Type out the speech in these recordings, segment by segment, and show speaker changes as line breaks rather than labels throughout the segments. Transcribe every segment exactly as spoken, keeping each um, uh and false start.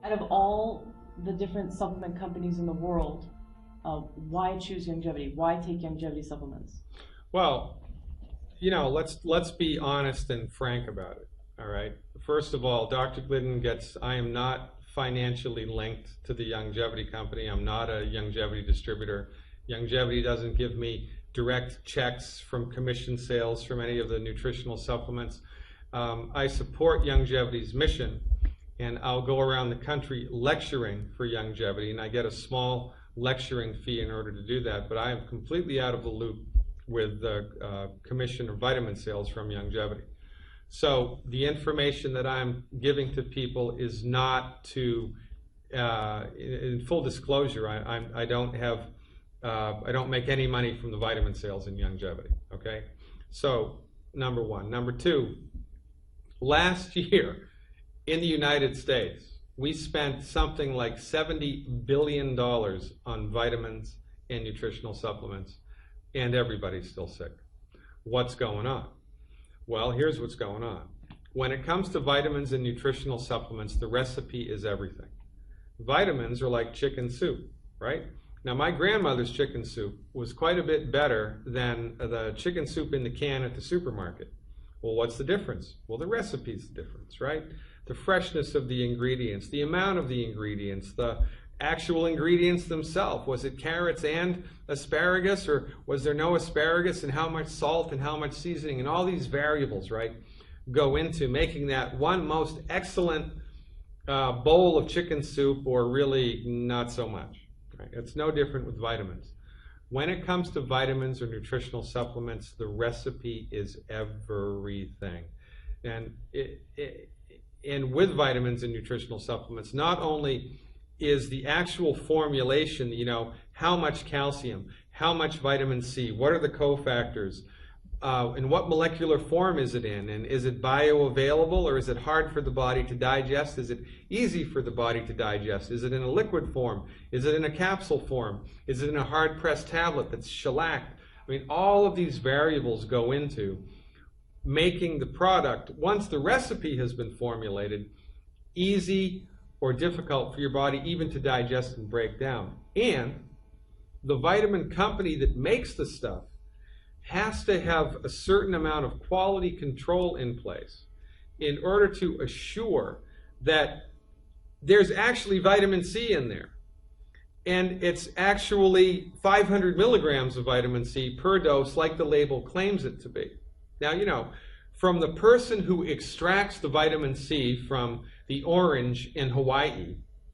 Out of all the different supplement companies in the world, uh, why choose Youngevity? Why take Youngevity supplements?
Well, you know, let's let's be honest and frank about it. All right. First of all, Doctor Glidden gets. I am not financially linked to the Youngevity company. I'm not a Youngevity distributor. Youngevity doesn't give me direct checks from commission sales from any of the nutritional supplements. Um, I support Youngevity's mission, and I'll go around the country lecturing for Youngevity, and I get a small lecturing fee in order to do that, but I am completely out of the loop with the uh, commission or vitamin sales from Youngevity. So the information that I'm giving to people is not to, uh, in, in full disclosure, I, I'm, I don't have, uh, I don't make any money from the vitamin sales in Youngevity, okay? So, number one. Number two, last year in the United States, we spent something like seventy billion dollars on vitamins and nutritional supplements, and everybody's still sick. What's going on? Well, here's what's going on. When it comes to vitamins and nutritional supplements, the recipe is everything. Vitamins are like chicken soup, right? Now, my grandmother's chicken soup was quite a bit better than the chicken soup in the can at the supermarket. Well, what's the difference? Well, the recipe's the difference, right? The freshness of the ingredients, the amount of the ingredients, the actual ingredients themselves. Was it carrots and asparagus, or was there no asparagus, and how much salt and how much seasoning, and all these variables, right, go into making that one most excellent uh, bowl of chicken soup, or really not so much. Right? It's no different with vitamins. When it comes to vitamins or nutritional supplements, the recipe is everything. And it, it, and with vitamins and nutritional supplements, not only is the actual formulation, you know, how much calcium, how much vitamin C, what are the cofactors, uh, and what molecular form is it in, and is it bioavailable, or is it hard for the body to digest? Is it easy for the body to digest? Is it in a liquid form? Is it in a capsule form? Is it in a hard-pressed tablet that's shellacked? I mean, all of these variables go into making the product, once the recipe has been formulated, easy or difficult for your body even to digest and break down. And the vitamin company that makes the stuff has to have a certain amount of quality control in place in order to assure that there's actually vitamin C in there. And it's actually five hundred milligrams of vitamin C per dose, like the label claims it to be. Now, you know, from the person who extracts the vitamin C from the orange in Hawaii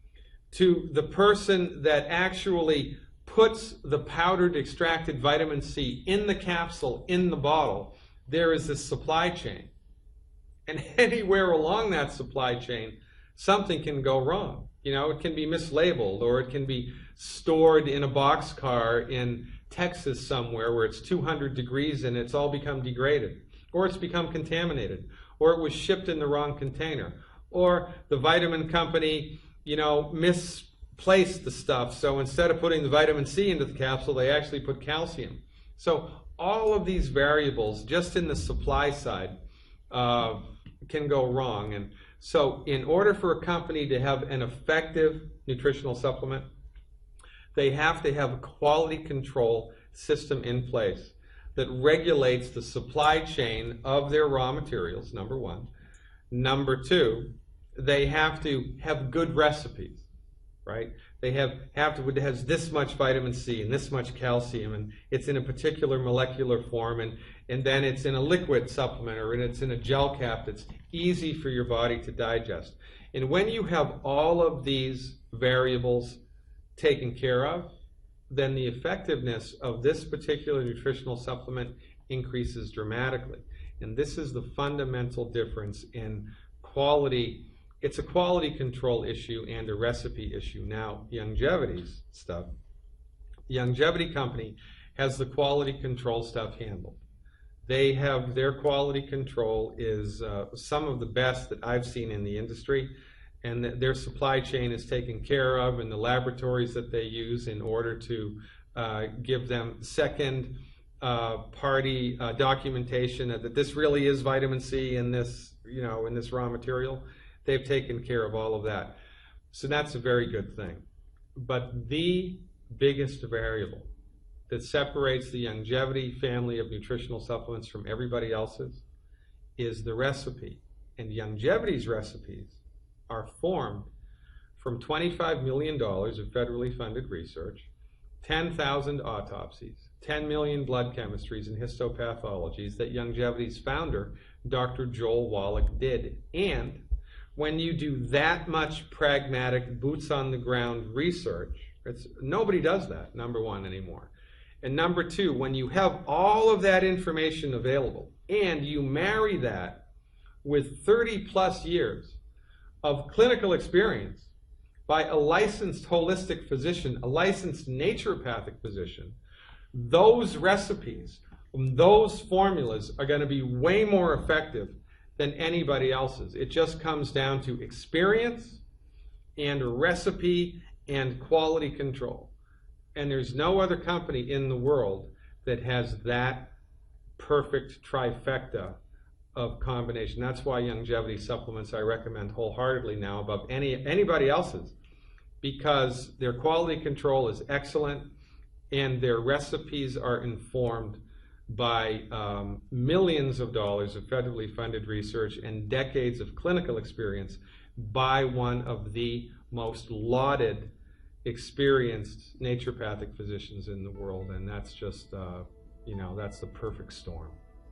to the person that actually puts the powdered extracted vitamin C in the capsule, in the bottle, there is this supply chain. And anywhere along that supply chain, something can go wrong. You know, it can be mislabeled, or it can be stored in a boxcar in Texas somewhere where it's two hundred degrees and it's all become degraded, or it's become contaminated, or it was shipped in the wrong container, or the vitamin company, you know, misplaced the stuff. So instead of putting the vitamin C into the capsule, they actually put calcium. So all of these variables just in the supply side uh, can go wrong. And so in order for a company to have an effective nutritional supplement, they have to have a quality control system in place that regulates the supply chain of their raw materials, number one. Number two, they have to have good recipes, right? They have, have to, it has this much vitamin C and this much calcium, and it's in a particular molecular form, and, and then it's in a liquid supplement, or it's in a gel cap that's easy for your body to digest. And when you have all of these variables taken care of, then the effectiveness of this particular nutritional supplement increases dramatically. And this is the fundamental difference in quality. It's a quality control issue and a recipe issue. Now, Youngevity's stuff, the Youngevity company has the quality control stuff handled. They have, their quality control is uh, some of the best that I've seen in the industry, and that their supply chain is taken care of, and the laboratories that they use in order to uh, give them second uh, party uh, documentation that, that this really is vitamin C in this, you know, in this raw material. They've taken care of all of that. So that's a very good thing. But the biggest variable that separates the Youngevity family of nutritional supplements from everybody else's is the recipe. And Youngevity's recipes are formed from twenty-five million dollars of federally funded research, ten thousand autopsies, ten million blood chemistries and histopathologies that Youngevity's founder, Doctor Joel Wallach, did. And when you do that much pragmatic, boots-on-the-ground research, it's, nobody does that, number one, anymore. And number two, when you have all of that information available and you marry that with thirty plus years of clinical experience by a licensed holistic physician, a licensed naturopathic physician, those recipes, those formulas are going to be way more effective than anybody else's. It just comes down to experience and recipe and quality control. And there's no other company in the world that has that perfect trifecta of combination. That's why Youngevity supplements I recommend wholeheartedly now above any anybody else's, because their quality control is excellent and their recipes are informed by um, millions of dollars of federally funded research and decades of clinical experience by one of the most lauded, experienced naturopathic physicians in the world. And that's just, uh, you know, that's the perfect storm.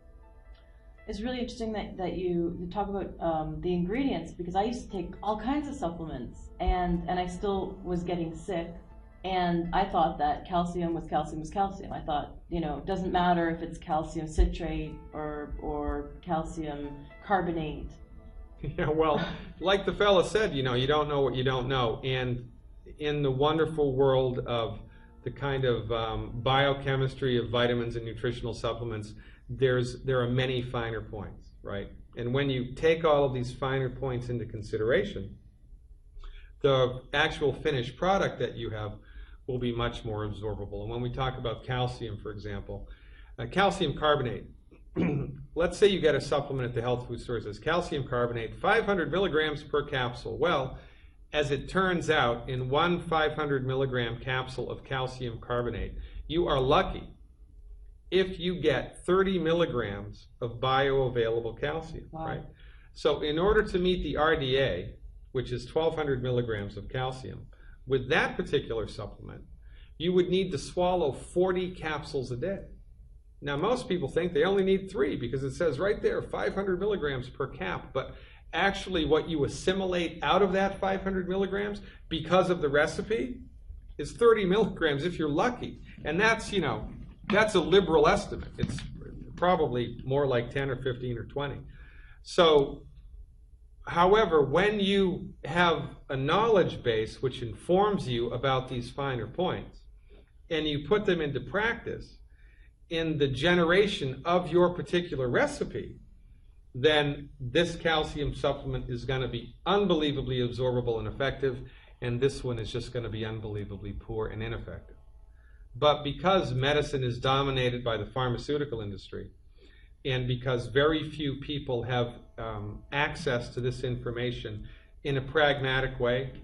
It's really interesting that, that you, you talk about um, the ingredients, because I used to take all kinds of supplements and, and I still was getting sick. And I thought that calcium was calcium was calcium. I thought, you know, it doesn't matter if it's calcium citrate or, or calcium carbonate.
Yeah, well, like the fella said, you know, you don't know what you don't know. And in the wonderful world of the kind of um, biochemistry of vitamins and nutritional supplements, there's there are many finer points, right? And when you take all of these finer points into consideration, the actual finished product that you have will be much more absorbable. And when we talk about calcium, for example, uh, calcium carbonate, let's say you get a supplement at the health food store that says calcium carbonate, five hundred milligrams per capsule. Well, as it turns out, in one five hundred milligram capsule of calcium carbonate, you are lucky if you get thirty milligrams of bioavailable calcium,
wow.
right? So in order to meet the R D A, which is twelve hundred milligrams of calcium, with that particular supplement, you would need to swallow forty capsules a day. Now, most people think they only need three because it says right there, five hundred milligrams per cap. But actually, what you assimilate out of that five hundred milligrams because of the recipe is thirty milligrams if you're lucky. And that's, you know, that's a liberal estimate. It's probably more like ten or fifteen or twenty. So, however, when you have a knowledge base which informs you about these finer points, and you put them into practice in the generation of your particular recipe, then this calcium supplement is going to be unbelievably absorbable and effective, and this one is just going to be unbelievably poor and ineffective. But because medicine is dominated by the pharmaceutical industry, and because very few people have um, access to this information in a pragmatic way,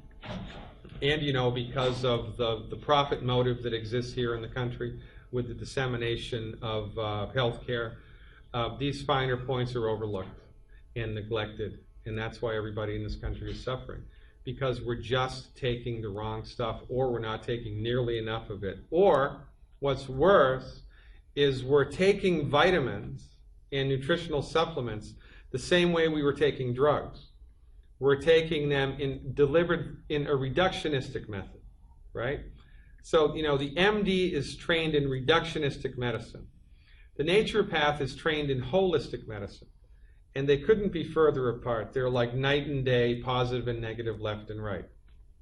and you know, because of the, the profit motive that exists here in the country with the dissemination of uh, healthcare, uh, these finer points are overlooked and neglected, and that's why everybody in this country is suffering, because we're just taking the wrong stuff, or we're not taking nearly enough of it. Or what's worse is we're taking vitamins and nutritional supplements the same way we were taking drugs. We're taking them in delivered in a reductionistic method, right? So, you know, the M D is trained in reductionistic medicine. The naturopath is trained in holistic medicine. And they couldn't be further apart. They're like night and day, positive and negative, left and right.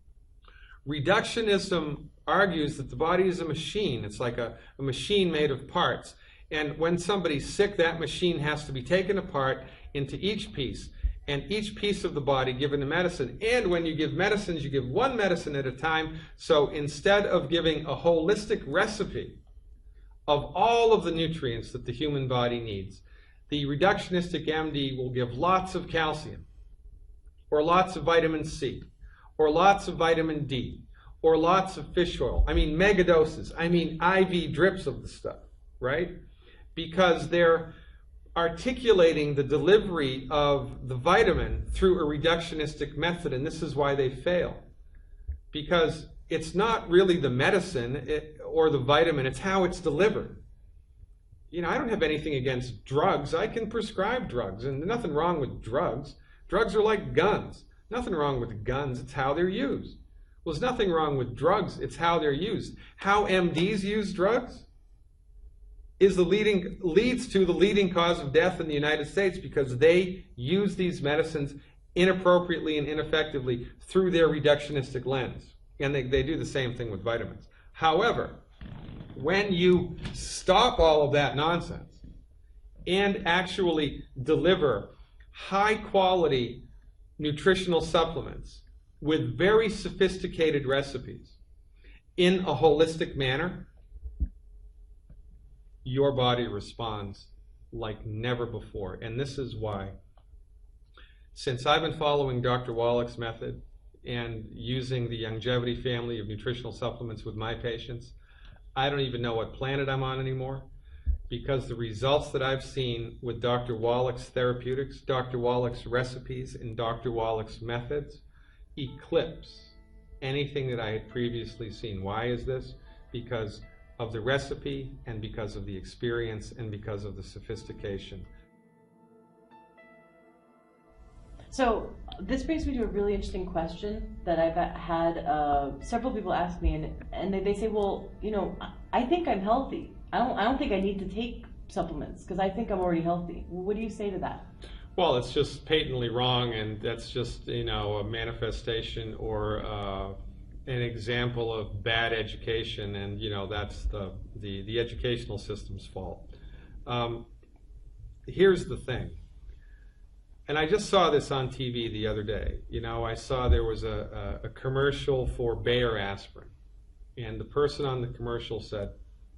Reductionism argues that the body is a machine. It's like a, a machine made of parts. And when somebody's sick, that machine has to be taken apart into each piece, and each piece of the body given a medicine. And when you give medicines, you give one medicine at a time. So instead of giving a holistic recipe of all of the nutrients that the human body needs, the reductionistic M D will give lots of calcium, or lots of vitamin C, or lots of vitamin D, or lots of fish oil. I mean, mega doses. I mean, I V drips of the stuff, right? Because they're articulating the delivery of the vitamin through a reductionistic method, and this is why they fail. Because it's not really the medicine it, or the vitamin, it's how it's delivered. You know, I don't have anything against drugs. I can prescribe drugs, and there's nothing wrong with drugs. Drugs are like guns. Nothing wrong with guns, it's how they're used. Well, there's nothing wrong with drugs, it's how they're used. How M Ds use drugs is the leading, leads to the leading cause of death in the United States, because they use these medicines inappropriately and ineffectively through their reductionistic lens. And they, they do the same thing with vitamins. However, when you stop all of that nonsense and actually deliver high quality nutritional supplements with very sophisticated recipes in a holistic manner, your body responds like never before. And this is why, since I've been following Doctor Wallach's method and using the Youngevity family of nutritional supplements with my patients, I don't even know what planet I'm on anymore, because the results that I've seen with Doctor Wallach's therapeutics, Doctor Wallach's recipes, and Doctor Wallach's methods eclipse anything that I had previously seen. Why is this? Because of the recipe, and because of the experience, and because of the sophistication.
So this brings me to a really interesting question that I've had uh, several people ask me, and, and they, they say, well, you know, I think I'm healthy. I don't, I don't think I need to take supplements because I think I'm already healthy. What do you say to that?
Well, it's just patently wrong, and that's just, you know, a manifestation or uh, an example of bad education, and, you know, that's the, the, the educational system's fault. Um, here's the thing. And I just saw this on T V the other day. You know, I saw there was a, a, a commercial for Bayer aspirin. And the person on the commercial said,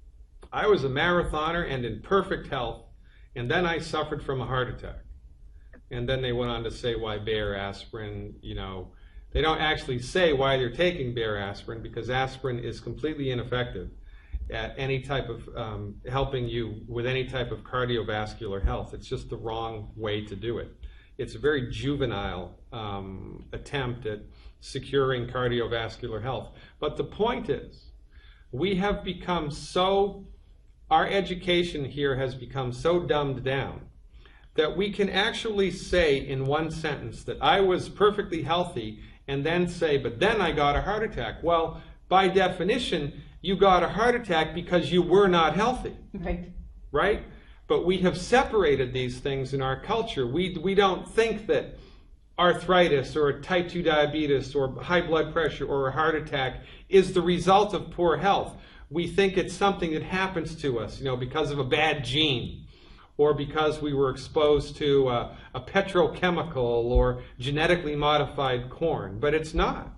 I was a marathoner and in perfect health, and then I suffered from a heart attack. And then they went on to say why Bayer aspirin, you know, they don't actually say why they're taking Bayer aspirin, because aspirin is completely ineffective at any type of um, helping you with any type of cardiovascular health. It's just the wrong way to do it. It's a very juvenile um, attempt at securing cardiovascular health. But the point is, we have become so, our education here has become so dumbed down that we can actually say in one sentence that I was perfectly healthy, and then say, but then I got a heart attack. Well, by definition, you got a heart attack because you were not healthy.
Right.
Right? But we have separated these things in our culture. We, we don't think that arthritis or type two diabetes or high blood pressure or a heart attack is the result of poor health. We think it's something that happens to us, you know, because of a bad gene, or because we were exposed to a, a petrochemical or genetically modified corn. But it's not.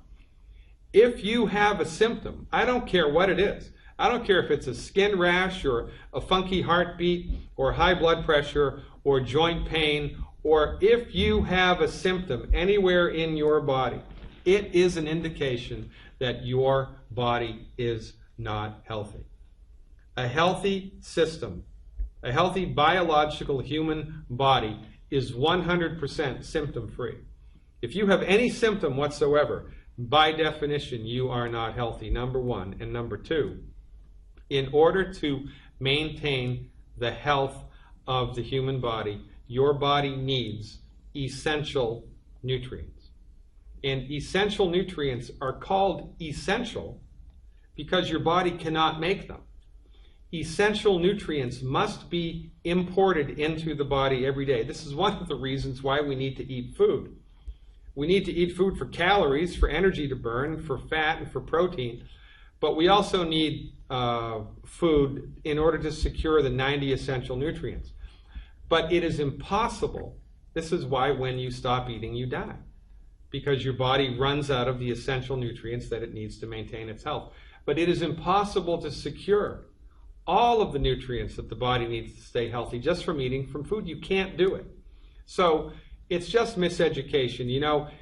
If you have a symptom, I don't care what it is. I don't care if it's a skin rash or a funky heartbeat or high blood pressure or joint pain, or if you have a symptom anywhere in your body, it is an indication that your body is not healthy. A healthy system, a healthy biological human body is one hundred percent symptom-free. If you have any symptom whatsoever, by definition, you are not healthy, number one. And number two, in order to maintain the health of the human body, your body needs essential nutrients. And essential nutrients are called essential because your body cannot make them. Essential nutrients must be imported into the body every day. This is one of the reasons why we need to eat food. We need to eat food for calories, for energy to burn, for fat, and for protein. But we also need uh, food in order to secure the ninety essential nutrients. But it is impossible. This is why when you stop eating, you die. Because your body runs out of the essential nutrients that it needs to maintain its health. But it is impossible to secure all of the nutrients that the body needs to stay healthy just from eating from food. You can't do it. So it's just miseducation. You know,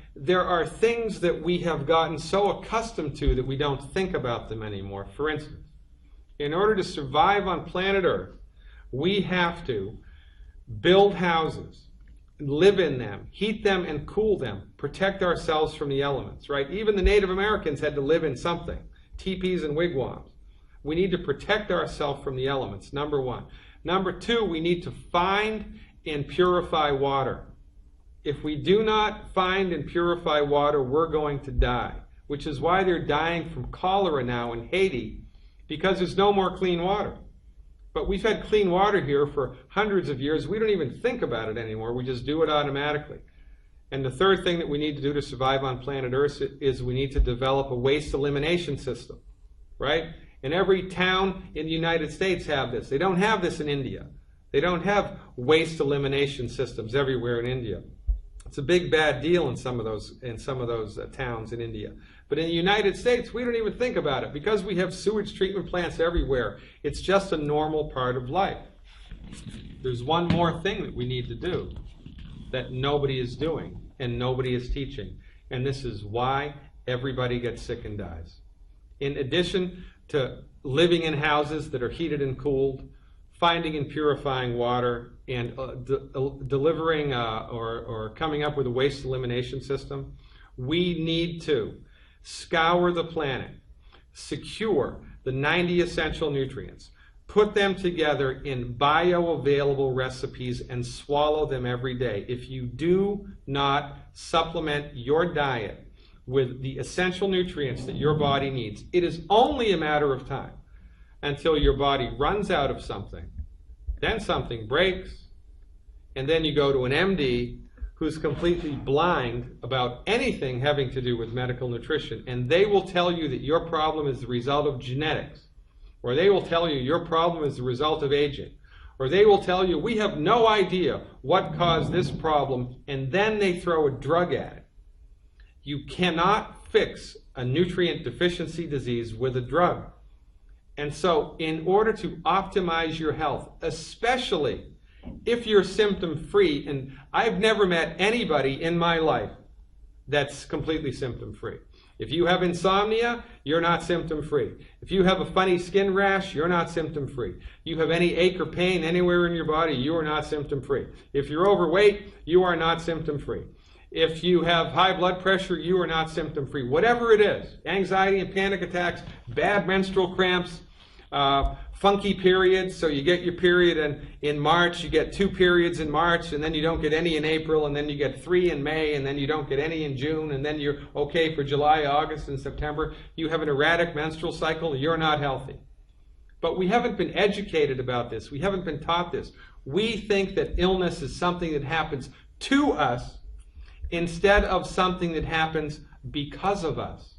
there are things that we have gotten so accustomed to that we don't think about them anymore. For instance, in order to survive on planet Earth, we have to build houses, live in them, heat them and cool them, protect ourselves from the elements, right? Even the Native Americans had to live in something, teepees and wigwams. We need to protect ourselves from the elements, number one. Number two, we need to find and purify water. If we do not find and purify water, we're going to die, which is why they're dying from cholera now in Haiti, because there's no more clean water. But we've had clean water here for hundreds of years. We don't even think about it anymore. We just do it automatically. And the third thing that we need to do to survive on planet Earth is we need to develop a waste elimination system, right? And every town in the United States have this. They don't have this in India. They don't have waste elimination systems everywhere in India. It's a big bad deal in some of those in some of those uh, towns in India. But in the United States, we don't even think about it because we have sewage treatment plants everywhere. It's just a normal part of life. There's one more thing that we need to do that nobody is doing and nobody is teaching, and this is why everybody gets sick and dies. In addition to living in houses that are heated and cooled, finding and purifying water, and uh, de uh, delivering uh, or, or coming up with a waste elimination system, we need to scour the planet, secure the ninety essential nutrients, put them together in bioavailable recipes, and swallow them every day. If you do not supplement your diet with the essential nutrients that your body needs, it is only a matter of time until your body runs out of something. Then something breaks, and then you go to an M D who's completely blind about anything having to do with medical nutrition, and they will tell you that your problem is the result of genetics, or they will tell you your problem is the result of aging, or they will tell you we have no idea what caused this problem, and then they throw a drug at it. You cannot fix a nutrient deficiency disease with a drug. And so in order to optimize your health, especially if you're symptom-free, and I've never met anybody in my life that's completely symptom-free. If you have insomnia, you're not symptom-free. If you have a funny skin rash, you're not symptom-free. You have any ache or pain anywhere in your body, you are not symptom-free. If you're overweight, you are not symptom-free. If you have high blood pressure, you are not symptom-free. Whatever it is, anxiety and panic attacks, bad menstrual cramps, uh, funky periods, so you get your period in, in March, you get two periods in March, and then you don't get any in April, and then you get three in May, and then you don't get any in June, and then you're okay for July, August, and September. You have an erratic menstrual cycle, you're not healthy. But we haven't been educated about this. We haven't been taught this. We think that illness is something that happens to us instead of something that happens because of us.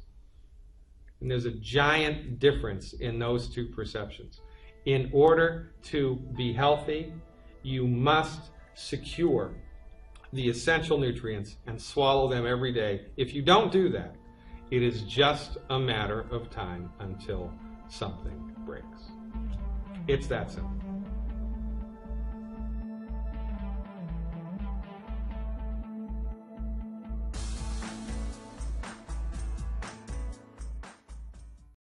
And there's a giant difference in those two perceptions. In order to be healthy, you must secure the essential nutrients and swallow them every day. If you don't do that, it is just a matter of time until something breaks. It's that simple.